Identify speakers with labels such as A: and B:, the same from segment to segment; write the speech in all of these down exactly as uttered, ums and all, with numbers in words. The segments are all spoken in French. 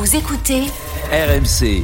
A: Vous écoutez
B: R M C.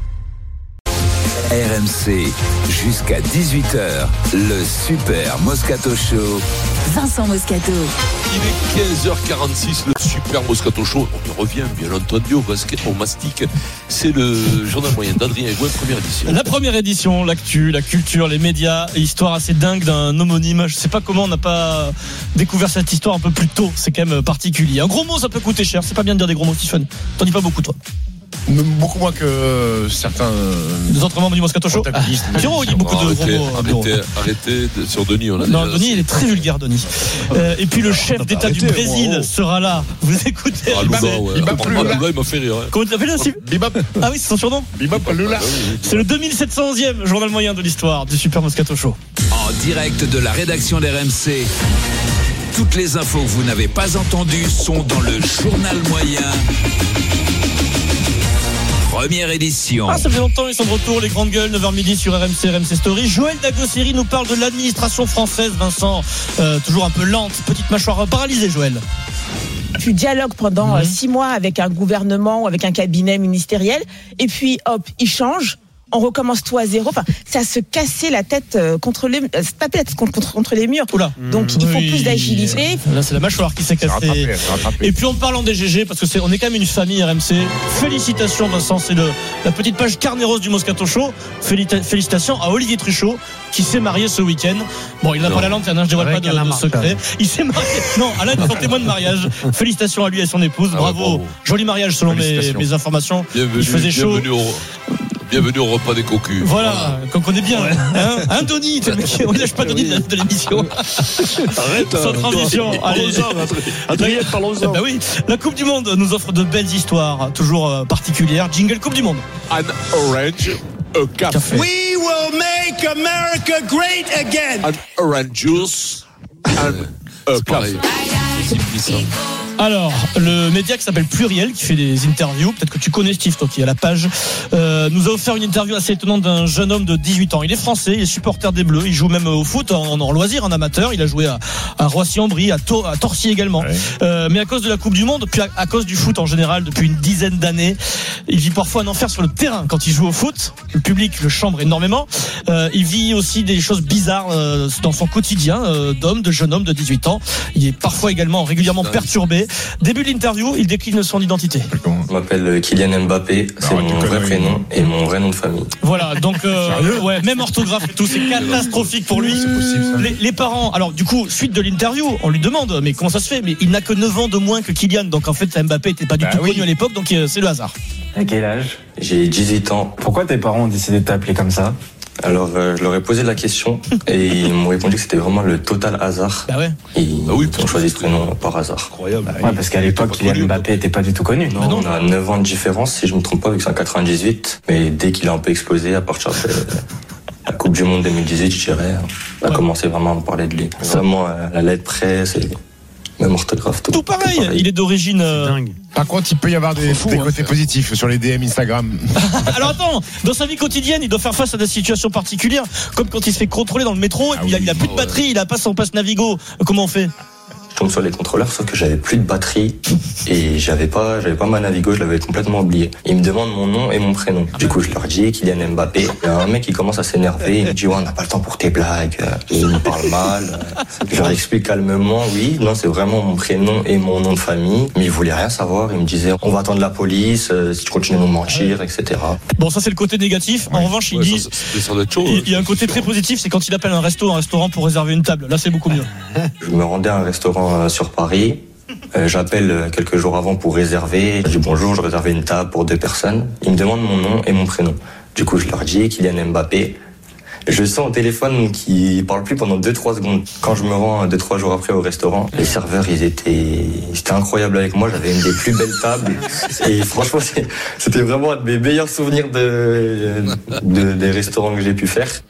B: R M C, jusqu'à dix-huit heures, le Super Moscato Show.
A: Vincent Moscato.
C: Il est quinze heures quarante-six, le Super Moscato Show. On y revient, bien entendu, au basket, au mastic. C'est le journal moyen d'Adrien Egouin, première édition.
D: La première édition, l'actu, la culture, les médias, histoire assez dingue d'un homonyme. Je sais pas comment on n'a pas découvert cette histoire un peu plus tôt. C'est quand même particulier. Un gros mot, ça peut coûter cher. C'est pas bien de dire des gros mots, Stephen. T'en dis pas beaucoup, toi.
E: Beaucoup moins que certains
D: des autres membres du Moscato Show. Pierrot, il dit beaucoup de
C: arrêtez,
D: gros mots.
C: Arrêtez, arrêtez de, sur Denis. On a
D: non,
C: déjà
D: Denis, il est très vulgaire, Denis. Euh, et puis le chef
E: non,
D: d'État
E: arrêtez,
D: du Brésil
E: moi, oh.
D: sera là. Vous écoutez.
C: Ah, Lula, ouais.
E: il m'a plu,
C: Ah,
E: là.
C: Lula, il m'a fait rire. Hein.
D: Comment tu t'appelles là, Steve?
E: Bibop.
D: Ah oui, c'est son surnom.
E: Bibop Lula.
D: C'est le deux mille sept cent onzième journal moyen de l'histoire du Super Moscato Show.
B: En direct de la rédaction d'R M C. Toutes les infos que vous n'avez pas entendues sont dans le journal moyen. Première édition.
D: Ah, ça fait longtemps, ils sont de retour, les grandes gueules, neuf heures midi sur R M C, R M C Story. Joël Dagossiri nous parle de l'administration française, Vincent. Euh, toujours un peu lente, petite mâchoire paralysée, Joël.
F: Tu dialogues pendant
D: Mmh.
F: six mois avec un gouvernement ou avec un cabinet ministériel, et puis hop, il change. On recommence tout à zéro. Enfin, c'est à se casser la tête contre les, se taper la tête contre, contre, contre les murs.
D: Oula.
F: Donc il faut
D: Oui.
F: plus d'agilité.
D: Là, c'est la mâchoire qui s'est cassée.
E: rattrapé, c'est rattrapé.
D: Et puis en parlant des G G, parce que c'est, on est quand même une famille R M C. Félicitations, Vincent, c'est le, la petite page carnet rose du Moscato Show. Félita- Félicitations à Olivier Truchot qui s'est marié ce week-end. Bon, il n'a pas la lanterne, hein, je dévoile pas de, de secret. Il s'est marié. Non, Alain est en témoin de mariage. Félicitations à lui et à son épouse.
C: Ah ouais,
D: bravo.
C: bravo.
D: Joli mariage selon mes, mes informations.
C: Bienvenue,
D: il faisait chaud.
C: bienvenue au, bienvenue au repas des cocus.
D: Voilà, qu'on connaît bien. Hein, hein Denis, t'es le mec qui- on lâche pas Denis de, de l'émission.
E: Arrête.
D: Sans transition. Allez.
E: Adrien, parlons-en.
D: Bah oui, la Coupe du Monde nous offre de belles histoires, toujours euh, particulières. Jingle Coupe du Monde.
C: An orange, a café.
D: Café.
G: We will make America great again.
C: An orange juice, and a café. C'est fini, ça.
D: Alors, le média qui s'appelle Pluriel, qui fait des interviews, peut-être que tu connais Steve, toi qui es à la page, euh, nous a offert une interview assez étonnante d'un jeune homme de dix-huit ans. Il est français, il est supporter des Bleus, il joue même au foot en, en loisir, en amateur. Il a joué à, à Roissy-en-Brie, à, Tor- à Torcy également. Ouais. Euh, mais à cause de la Coupe du Monde, puis à, à cause du foot en général, depuis une dizaine d'années, il vit parfois un enfer sur le terrain quand il joue au foot. Le public le chambre énormément. Euh, il vit aussi des choses bizarres euh, dans son quotidien euh, d'homme, de jeune homme de dix-huit ans. Il est parfois également régulièrement perturbé. Début de l'interview, il décline son identité.
H: Je m'appelle Kylian Mbappé, c'est
E: Ah,
H: mon vrai prénom et mon vrai nom de famille.
D: Voilà, donc euh, ouais, même orthographe et tout, c'est catastrophique pour lui.
E: C'est possible, ça.
D: Les, les parents, alors du coup, suite de l'interview, on lui demande, mais comment ça se fait? Mais il n'a que neuf ans de moins que Kylian, donc en fait Mbappé était pas du
E: Bah
D: tout
E: oui.
D: connu à l'époque, donc euh, c'est le hasard.
I: À quel âge?
H: J'ai dix-huit ans.
I: Pourquoi tes parents ont décidé de t'appeler comme ça?
H: Alors euh, je leur ai posé la question et ils m'ont répondu que c'était vraiment le total hasard.
D: Bah ouais.
H: Et ils
C: Ah oui,
H: ont choisi ce prénom par hasard.
C: Incroyable.
I: Ouais, parce qu'à l'époque,
C: pas
I: Kylian
C: connu.
I: Mbappé était pas du tout connu.
H: Non,
D: Bah non.
H: on a neuf ans de différence si je me trompe pas vu que c'est en quatre-vingt-dix-huit. Mais dès qu'il a un peu explosé à partir de la Coupe du Monde deux mille dix-huit, je dirais, on a
D: Ouais.
H: commencé vraiment à me parler de lui. Vraiment euh, la lettre presse et même orthographe, tout.
D: Tout pareil, il est d'origine. euh,
E: Par contre, il peut y avoir des,
D: fou,
E: des
D: hein.
E: côtés positifs sur les D M Instagram.
D: Alors attends, dans sa vie quotidienne, il doit faire face à des situations particulières, comme quand il se fait contrôler dans le métro, et
E: Ah
D: puis il, a,
E: oui,
D: il a plus de
C: ouais.
D: batterie, il a pas son passe Navigo. Comment on fait?
H: Je tombe sur les contrôleurs, sauf que j'avais plus de batterie et j'avais pas, j'avais pas ma Navigo, je l'avais complètement oublié. Ils me demandent mon nom et mon prénom. Du coup, je leur dis Kylian Mbappé. Il y a un mec qui commence à s'énerver, il me dit ouais, on n'a pas le temps pour tes blagues. Et il me parle mal. Je leur explique calmement, oui, non, c'est vraiment mon prénom et mon nom de famille. Mais il voulait rien savoir. Il me disait on va attendre la police euh, si tu continues à nous mentir, et cetera.
D: Bon, ça c'est le côté négatif. En revanche, il
C: Ouais,
D: dit.
C: ça, ça, ça doit être chaud.
D: Il il y a un côté très positif, c'est quand il appelle un resto, un restaurant pour réserver une table. Là, c'est beaucoup mieux.
H: Je me rendais à un restaurant euh, sur Paris. Euh, j'appelle euh, quelques jours avant pour réserver. Je dis bonjour, je réservais une table pour deux personnes. Ils me demandent mon nom et mon prénom. Du coup, je leur dis Kylian Mbappé. Je sens au téléphone qu'il parle plus pendant deux trois secondes. Quand je me rends deux trois jours après au restaurant, les serveurs, ils étaient, ils étaient incroyables avec moi. J'avais une des plus belles tables. Et franchement, c'est- c'était vraiment un de mes meilleurs souvenirs de, de- des restaurants que j'ai pu faire.
D: Voilà,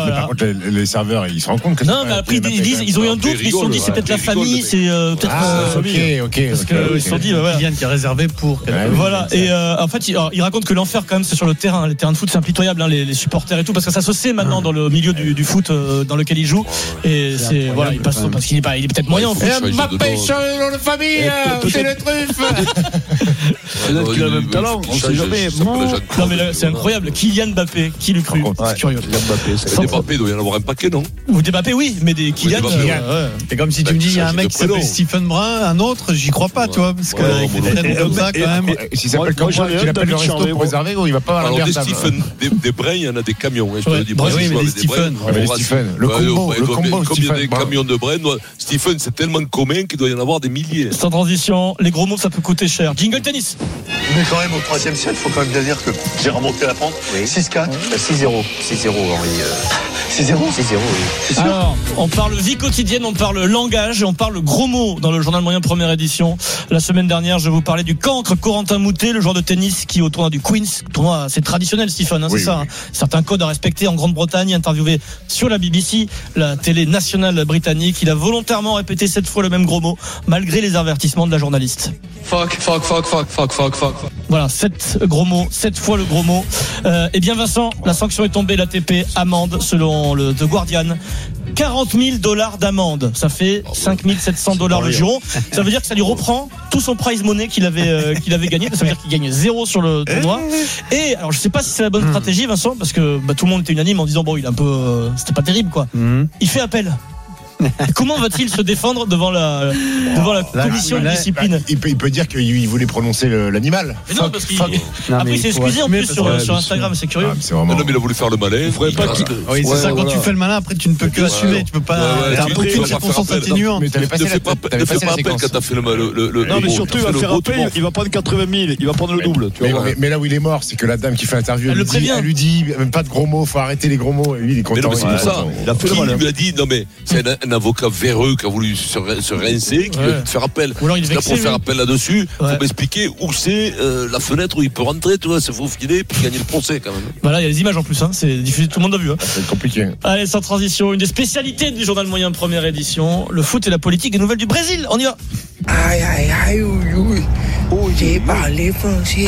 D: voilà.
E: Mais par contre, les, les serveurs, ils se rendent compte que
D: Non,
E: c'est
D: mais
E: pas-
D: après,
E: qu'il y a
D: ils, disent, ils ont eu un
C: Après,
D: doute,
C: ils
D: mais ils se sont dit,
C: rigolent,
D: c'est peut-être
C: ouais,
D: la
C: ils rigolent,
D: famille,
C: mais-
D: c'est euh, peut-être.
E: Ah,
D: euh,
E: ok, ok.
D: Parce
E: ok,
D: qu'ils
E: ok.
D: se sont dit, ouais, voilà.
A: Kylian qui est réservé pour.
E: Ouais, oui.
D: Voilà, et euh, en fait, il, alors, il raconte que l'enfer, quand même, c'est sur le terrain. Les terrains de foot, c'est impitoyable, hein, les, les supporters et tout, parce que ça se sait maintenant dans le milieu du, du foot euh, dans lequel il joue. Et c'est,
A: incroyable,
D: voilà, il passe,
A: quand même.
D: parce qu'il est, pas, il est peut-être moyen en
C: il
D: foot.
C: faut changer de
E: Mbappé,
C: nom.
E: change le nom de famille, euh, c'est le truffe.
C: Peut-être
A: qu'il a le même talent, on sait jamais.
D: Non, mais là, c'est incroyable. Kylian Mbappé, qui l'eût cru? C'est curieux.
C: Des Mbappé, il doit y en avoir un paquet, non?
D: Ou des Mbappé, oui, mais des Kylian.
C: des Mbappé,
D: euh, ouais.
A: C'est comme si tu me dis, il y a un mec qui s'appelle Stephen Brun, un autre, j'y crois pas, tu vois, parce que
C: Ouais,
A: avec
C: moi
A: des
C: non
A: prénoms
C: plus.
A: comme ça, quand même.
E: S'il s'appelle comme ça, qu'il appelle le resto pour réserver, il va pas avoir la
C: Alors, des
E: merde.
C: Stephen, des, des Brins, il y en a des camions. Hein, je te
D: Ouais,
C: le dis.
D: bah
C: Moi,
A: oui,
C: je
A: mais
C: joue
A: des
C: avec des Brins.
A: Stephen.
E: Ouais, mais les
C: On
E: Stephen,
C: reste-
E: le
C: Ouais,
E: combo,
C: ouais,
E: le
C: comme-
E: combo
C: Comme il y a des
E: Stephen Brun.
C: camions de Brins, ouais, Stephen, c'est tellement commun qu'il doit y en avoir des milliers.
D: Sans transition, les gros mots, ça peut coûter cher. Jingle tennis.
J: Mais quand même, au troisième set, il faut quand même bien dire que j'ai remonté la pente. six quatre.
H: six zéro. six zéro, Henri.
J: six zéro.
H: six zéro, oui.
D: Alors, on parle vie quotidienne, on parle langage et on parle gros mots dans le journal moyen première édition. La semaine dernière, je vous parlais du cancre Corentin Moutet, le joueur de tennis qui au tournoi du Queen's, tournoi assez traditionnel, Stephen, hein,
E: Oui,
D: c'est ça.
E: oui.
D: Hein. Certains codes à respecter en Grande-Bretagne, interviewé sur la B B C, la télé nationale britannique. Il a volontairement répété cette fois le même gros mot, malgré les avertissements de la journaliste.
J: Fuck, fuck, fuck, fuck, fuck, fuck, fuck.
D: Voilà, sept gros mots, sept fois le gros mot. Euh, eh bien Vincent, la sanction est tombée, l'A T P amende selon le The Guardian. quarante mille dollars d'amende, ça fait cinq mille sept cents dollars le juron. Ça veut dire que ça lui reprend tout son prize money qu'il avait euh, qu'il avait gagné. Ça veut dire qu'il gagne zéro sur le tournoi. Et alors je sais pas si c'est la bonne stratégie, Vincent, parce que bah, tout le monde était unanime en disant bon, il est un peu, euh, c'était pas terrible quoi.
A: Mhm.
D: Il fait appel. Comment va-t-il se défendre devant la devant la
A: Là,
D: commission de
A: là,
D: discipline?
E: Il peut, il peut dire qu'il voulait prononcer le- l'animal.
D: Mais non, parce qu'il
A: Non,
D: après
A: mais
D: il s'est
A: il faut
D: excusé en
A: assumer
D: plus
A: parce
D: sur,
A: que-
D: sur Instagram, c'est curieux.
E: Ah, mais c'est vraiment.
C: Non, mais il a voulu faire le malin. Il
J: faudrait pas qu'il-
A: Oui, c'est
J: Ouais,
A: ça, quand
J: voilà.
A: tu fais le malin, après tu ne peux que
C: Ouais,
A: assumer,
C: ouais.
A: tu peux pas.
C: Ouais, ouais,
A: T'as
C: tu- tu
A: aucune
C: vas pas
A: circonstance
C: faire appel.
A: atténuante.
E: Mais t'avais
C: Ne
E: passé
C: fais
E: la
C: pas,
E: t'avais
C: ne fais
E: passé
C: pas
E: la
C: appel
E: séquence.
C: quand t'as fait le, le, le, le
J: Non, mais
C: bon,
J: surtout,
C: t'as
J: il va
C: fait
J: faire
C: le
J: appel,
C: retour.
J: il va prendre quatre-vingt mille, il va prendre le double. Tu
E: Mais,
J: vois,
E: mais- mais là où il est mort, c'est que la dame qui fait l'interview,
D: Elle
E: elle,
D: le
E: lui dit-
D: prévient.
E: elle lui dit même pas de gros mots, faut arrêter les gros mots. Et lui, il est
C: Mais
E: content.
C: non, mais c'est
E: il est
C: pour ça.
E: content.
J: Il a fait le
C: Qui
J: malin.
C: lui a dit non mais c'est un, un avocat véreux qui a voulu se, re- se rincer, qui
D: Ouais.
C: lui a dit de faire appel.
D: Ou alors il est
C: Là,
D: vexé,
C: pour faire
D: lui.
C: appel là-dessus,
D: Ouais.
C: faut m'expliquer où c'est euh, la fenêtre où il peut rentrer, tu vois, se faufiler puis gagner le procès quand même.
D: Voilà, il y a les images en plus, hein. C'est diffusé, tout le monde l'a vu. Hein.
E: C'est compliqué.
D: Allez, sans transition, une des spécialités du journal moyen première édition, le foot et la politique et nouvelles du Brésil. On y va.
K: Aïe, aïe, aïe, oui, oui. Oh, j'ai parlé français.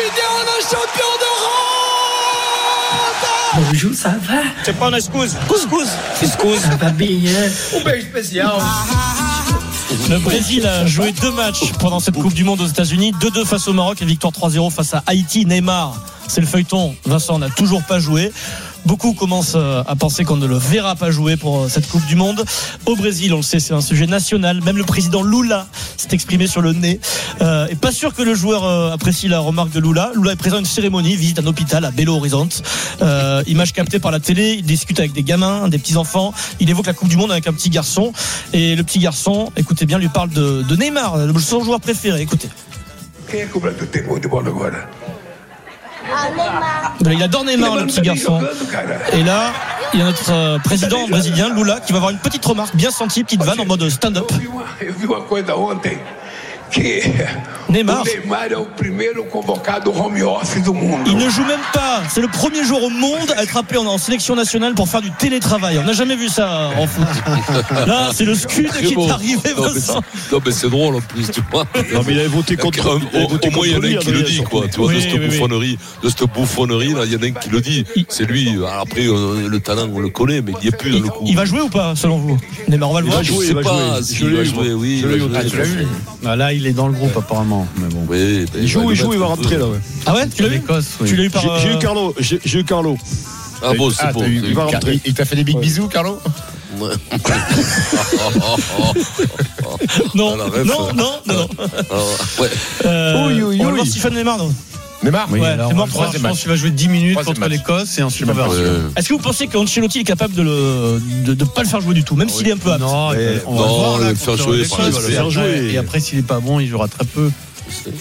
K: Bonjour, ça va?
D: C'est pas un excuse. Couscous.
K: Ça va bien. Un beijo spécial.
D: Le Brésil a joué deux matchs pendant cette Coupe du Monde aux États-Unis, deux deux face au Maroc et victoire trois zéro face à Haïti. Neymar, c'est le feuilleton. Vincent n'a toujours pas joué. Beaucoup commencent à penser qu'on ne le verra pas jouer pour cette Coupe du Monde. Au Brésil, on le sait, c'est un sujet national. Même le président Lula s'est exprimé sur le nez. Euh, et pas sûr que le joueur euh, apprécie la remarque de Lula. Lula est présent à une cérémonie, visite un hôpital à Belo Horizonte. Euh, image captée par la télé. Il discute avec des gamins, des petits-enfants. Il évoque la Coupe du Monde avec un petit garçon. Et le petit garçon, écoutez bien, lui parle de, de Neymar, son joueur préféré. Écoutez. Il adore Neymar, le petit garçon. Et là, il y a notre euh, président brésilien, Lula, qui va avoir une petite remarque bien sentie, petite vanne en mode stand-up. Neymar, il ne joue même pas. C'est le premier joueur au monde à être appelé en, en sélection nationale pour faire du télétravail. On n'a jamais vu ça en foot. Là, c'est le scud
C: Très
D: qui
C: bon.
D: est arrivé,
C: Non, mais
D: Vincent.
C: c'est- Non mais c'est drôle en plus, tu vois.
J: Non, mais il avait voté contre.
C: Au,
J: il avait voté
C: au moins il y en a
J: contre
C: un
J: lui,
C: qui le
J: Adrien,
C: dit quoi, tu vois,
D: Oui,
C: de cette
D: oui, oui.
C: bouffonnerie, de cette bouffonnerie là, il y en a un qui le dit. C'est lui. Alors après euh, le talent on le connaît, mais il n'y est plus dans
D: Il,
C: le coup.
D: il va jouer ou pas, selon vous? Neymar, on va le
J: Il
D: voir.
J: va jouer,
C: Je
J: il
C: sais
J: va
C: pas
J: jouer.
C: s'il
J: Je l'ai
C: va
J: eu,
C: jouer,
J: moi.
C: oui.
J: Je
C: il
J: l'ai
C: va
J: eu au
C: jouer.
E: Ah, tu l'as vu?
A: Ah, là, il est dans le groupe apparemment. Mais bon.
C: Oui, ben,
J: Il joue,
C: va
J: il
C: le
J: joue, il va
C: mettre un
J: rentrer
C: peu.
J: là. Ouais.
D: Ah ouais, tu l'as vu?
A: L'Écosse, oui.
D: Tu l'as eu par.
J: J'ai j'ai
D: euh,
J: eu Carlo, j'ai j'ai eu Carlo.
C: Ah bon, c'est
E: Ah,
C: bon.
E: t'as eu-
J: il va rentrer.
E: il t'a fait des big bisous, Carlo?
C: Ouais.
D: Non,
C: Ah, la ref.
D: non, non, non, non.
C: Ah, ouais.
D: Euh,
J: Oui, oui,
D: on va
J: oui.
D: voir Stephen Neymar, non?
E: Neymar?
A: Oui,
D: Ouais,
A: alors,
D: c'est mort
A: je
D: pour
A: pense
E: troisième match.
A: qu'il va jouer dix minutes
E: Troisième
A: contre
E: match.
A: l'Écosse et ensuite on
E: Je sais
A: verra.
E: même pas.
C: Ouais.
D: Est-ce que vous pensez qu'Ancelotti est capable de le de, de pas le faire jouer du tout, même s'il est un peu apte?
A: Non,
J: Eh,
A: on va
C: non,
A: voir
C: il va
A: là
C: le faire
A: contre
C: jouer,
A: l'Écosse,
C: il va le
A: et
J: faire
A: après-
J: jouer.
A: Et après, s'il est pas bon, il jouera très peu.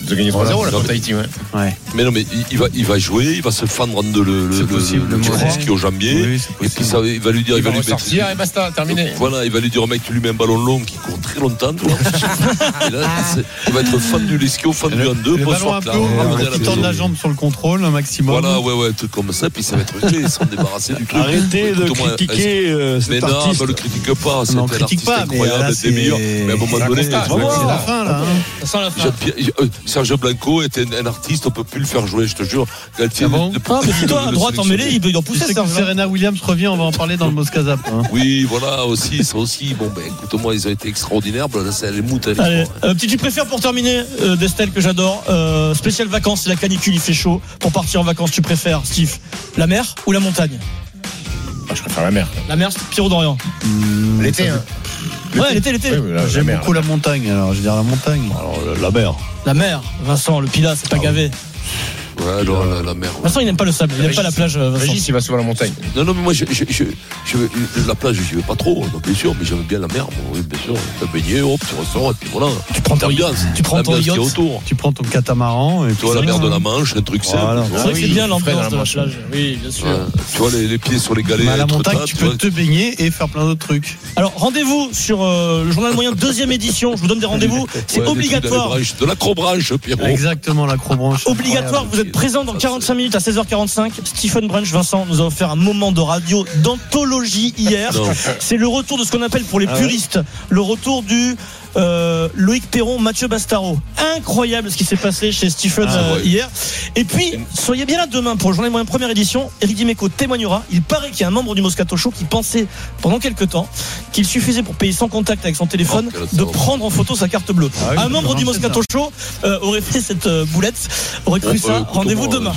E: Ils ont gagné trois zéro
C: Voilà.
E: là contre Tahiti, ouais.
A: Ouais.
C: Mais non, mais il- il va, il va jouer, il va se fendre en deux le, le,
A: C'est
C: le,
A: possible,
C: le,
A: le
C: le
A: Moret.
C: ski au jambier.
A: Oui, c'est
C: Et puis
A: possible.
C: ça, il va lui dire, il,
E: Il
C: va
E: va
C: lui mettre.
E: ressortir et basta, terminé.
C: Voilà, il va lui dire au mec, tu lui mets un ballon long qui court très longtemps, tu vois. Et là, c'est- il va être fendu l'esquio, fendu en deux,
A: Le ballon
C: bonsoir
A: un peu
C: Clara,
A: haut,
C: ramené à la
A: qui
C: maison.
A: tend la jambe sur le contrôle, un maximum.
C: Voilà, ouais, ouais, tout comme ça, puis ça va être réglé, ils sont débarrassés du truc.
L: Arrêtez de
C: Écoute-moi,
L: critiquer euh,
C: Mais
L: cet
C: non,
L: artiste.
C: ne le critique pas, c'est
A: Non,
C: un
A: critique
C: artiste
A: pas, mais
C: incroyable,
A: là,
C: des
A: c'est-
C: meilleurs. Mais à un moment
E: c'est un
C: donné,
E: constat,
C: tu
E: c'est
C: vois,
E: un
A: C'est
E: constat.
A: la fin, là. hein.
D: Ça sent la fin.
C: Jean-Pierre- euh, Serge Blanco était un, un artiste, on peut plus le faire jouer, je te jure. Galtier,
A: Ah bon
C: ne peut
D: Ah,
C: plus
D: mais dis-toi,
C: le-
D: à
C: le
D: droite en
C: sélectionner.
D: mêlée, il doit il doit
A: Tu
D: pousser
A: sais que
D: Serge.
A: Serena Williams revient, on va en parler dans le Moscazap. Hein.
C: Oui, voilà, aussi, ça aussi. Bon, ben, écoute-moi, ils ont été extraordinaires. Là, c'est les moutes. Allez,
D: Allez, euh, petit tu préfères pour terminer, euh, d'Estelle que j'adore. Euh, spécial vacances, c'est la canicule, il fait chaud. Pour partir en vacances, tu préfères, Steve, la mer ou la montagne?
E: Ah, je préfère la mer.
D: La mer, c'est Pierrot d'Orient.
E: L'été, hein.
D: Ouais, l'été, l'été.
E: Oui, mais là, la
A: J'aime
E: mer,
A: beaucoup la montagne, alors je vais dire la montagne.
L: Alors, la mer.
D: La mer, Vincent, le Pilat, c'est pas gavé.
C: Ouais, alors, la, la mer. ouais.
D: Vincent, il n'aime pas le sable, il n'aime pas la plage, euh, Vincent.
E: Régis, il va souvent à la montagne.
C: Non, non, mais moi, je, je, je, je- la plage, j'y vais pas trop, non, bien sûr, mais j'aime bien la mer. Bon, oui, bien sûr. T'as baigné, hop, tu ressors, et puis voilà.
D: Tu prends ton
C: L'ambiance,
D: tu prends ton
C: l'ambiance qu'il y a
D: yacht.
C: autour.
A: Tu prends ton catamaran et puis
C: Tu vois, la
A: c'est
C: mer
A: bien,
C: de la
A: hein.
C: Manche, un truc simple.
A: Voilà.
C: tu
D: C'est
C: vois.
D: vrai que c'est
E: oui,
D: bien
E: frais
D: l'ambiance
E: dans la
D: de la
E: Manche.
D: plage. Oui, bien sûr.
C: Ouais. Tu vois, les, les pieds sur les galets.
A: Mais à la
C: être
A: montagne,
C: tard,
A: tu
C: vois.
A: peux te baigner et faire plein d'autres trucs.
D: Alors, rendez-vous sur euh, le Journal Moyen, deuxième édition. Je vous donne des rendez-vous. C'est
C: Ouais, des trucs dans les
D: obligatoire.
C: branches, de l'acrobranche, Pierrot.
A: Exactement, l'acrobranche.
D: Obligatoire, vous êtes présent dans quarante-cinq minutes à seize heures quarante-cinq. Stephen Brunch, Vincent, nous a offert un moment de radio d'anthologie hier.
C: Non.
D: C'est le retour de ce qu'on appelle pour les
L: Ah ouais.
D: puristes, le retour du euh, Loïc Perron, Mathieu Bastaro. Incroyable ce qui s'est passé chez Stephen
C: Ah,
D: euh,
C: ouais.
D: hier. Et puis, soyez bien là demain pour le Journal Moyen première édition. Eric Dimeco témoignera. Il paraît qu'il y a un membre du Moscato Show qui pensait pendant quelques temps qu'il suffisait pour payer sans contact avec son téléphone
C: Oh, quel
D: de
C: salope.
D: prendre en photo sa carte bleue.
A: Ah oui,
D: un membre du
A: c'est
D: Moscato Show euh, aurait fait cette euh, boulette, aurait cru
C: Bon, euh,
D: ça.
C: écoute,
D: Rendez-vous
C: moi,
D: demain.